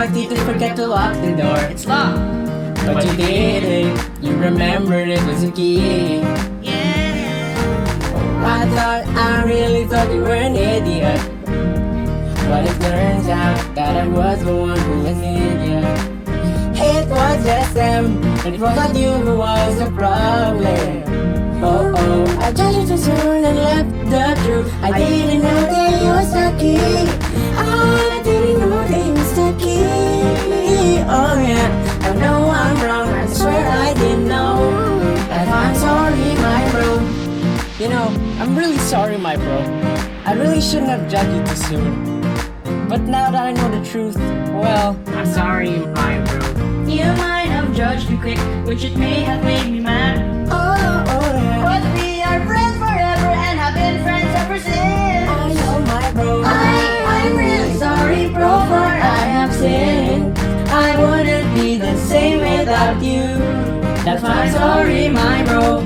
I didn't forget to lock the door. It's locked. But you didn't. You remembered it was a key. Yeah. I really thought you were an idiot. But it turns out that I was the one who was an idiot. It was just them, and it was not you who was the problem. Oh, I judged you too soon and left the truth. I didn't know that you was the key. I didn't know that you was the key. Oh yeah, I know I'm wrong, I swear I didn't know. And I'm sorry, my bro. You know, I'm really sorry, my bro. I really shouldn't have judged you too soon. But now that I know the truth, well, I'm sorry, my bro. You might have judged me quick, which it may have made me mad. Oh yeah. But we are friends forever and have been friends ever since. I know, my bro. I'm really sorry, bro, for I have sinned. I wouldn't be the same without you. That's why I'm sorry, my bro.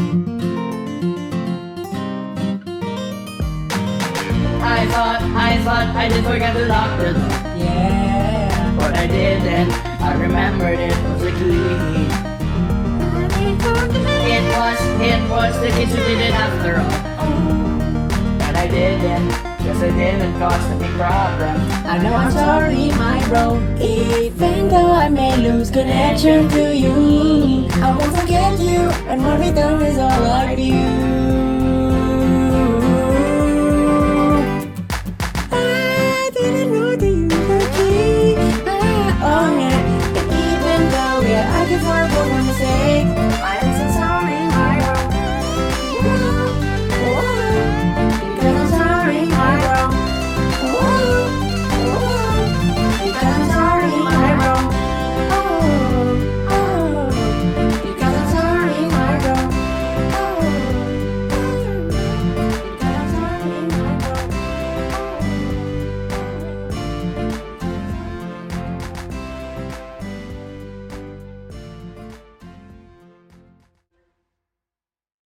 I thought I did forget to lock the door. Yeah. But I didn't. I remembered it was a key. It was the kids who did it after all. But I didn't, cause I didn't cause any problem. I know I'm sorry, my bro. Even though I may lose connection to you, I won't forget you, and my return is all I do.